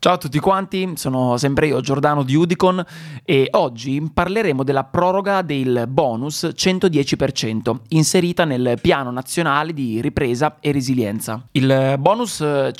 Ciao a tutti quanti, sono sempre io Giordano di Udicon e oggi parleremo della proroga del bonus 110% inserita nel Piano Nazionale di Ripresa e Resilienza. Il bonus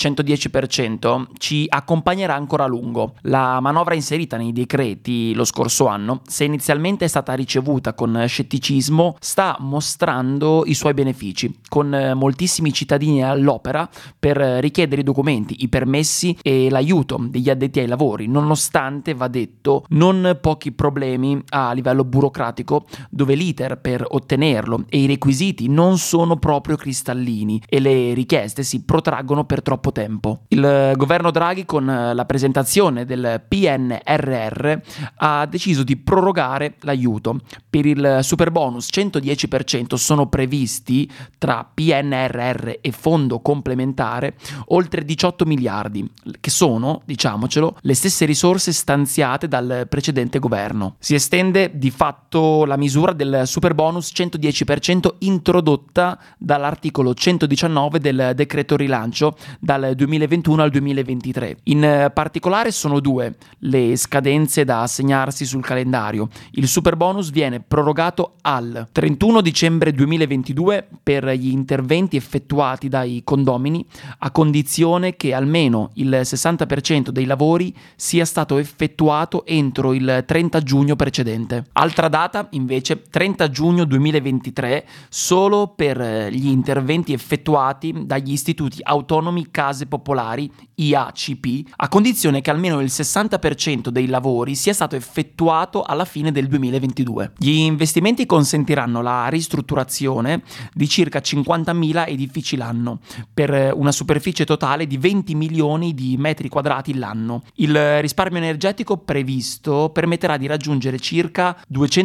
110% ci accompagnerà ancora a lungo. La manovra inserita nei decreti lo scorso anno, se inizialmente è stata ricevuta con scetticismo, sta mostrando i suoi benefici, con moltissimi cittadini all'opera per richiedere i documenti, i permessi e l'aiuto degli addetti ai lavori, nonostante, va detto, non pochi problemi a livello burocratico, dove l'iter per ottenerlo e i requisiti non sono proprio cristallini e le richieste si protraggono per troppo tempo. Il governo Draghi, con la presentazione del PNRR, ha deciso di prorogare l'aiuto. Per il superbonus 110% sono previsti, tra PNRR e fondo complementare, oltre 18 miliardi, che sono, diciamocelo, le stesse risorse stanziate dal precedente governo. Si estende di fatto la misura del superbonus 110% introdotta dall'articolo 119 del decreto rilancio dal 2021 al 2023. In particolare sono due le scadenze da segnarsi sul calendario. Il superbonus viene prorogato al 31 dicembre 2022 per gli interventi effettuati dai condomini, a condizione che almeno il 60% dei lavori sia stato effettuato entro il 30 giugno precedente. Altra data, invece, 30 giugno 2023, solo per gli interventi effettuati dagli istituti autonomi case popolari, IACP, a condizione che almeno il 60% dei lavori sia stato effettuato alla fine del 2022. Gli investimenti consentiranno la ristrutturazione di circa 50.000 edifici l'anno, per una superficie totale di 20 milioni di metri quadrati l'anno. Il risparmio energetico previsto permetterà di raggiungere circa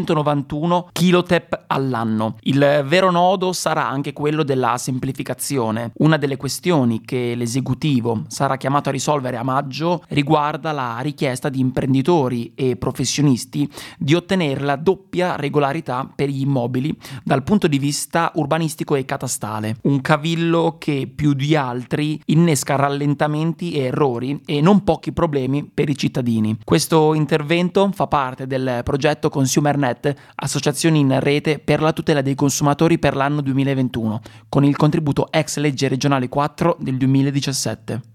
291 kTep all'anno. Il vero nodo sarà anche quello della semplificazione. Una delle questioni che l'esecutivo sarà chiamato a risolvere a maggio riguarda la richiesta di imprenditori e professionisti di ottenere la doppia regolarità per gli immobili dal punto di vista urbanistico e catastale. Un cavillo che più di altri innesca rallentamenti e errori e non pochi problemi per i cittadini. Questo intervento fa parte del progetto ConsumerNet, associazioni in rete per la tutela dei consumatori per l'anno 2021, con il contributo ex legge regionale 4 del 2017.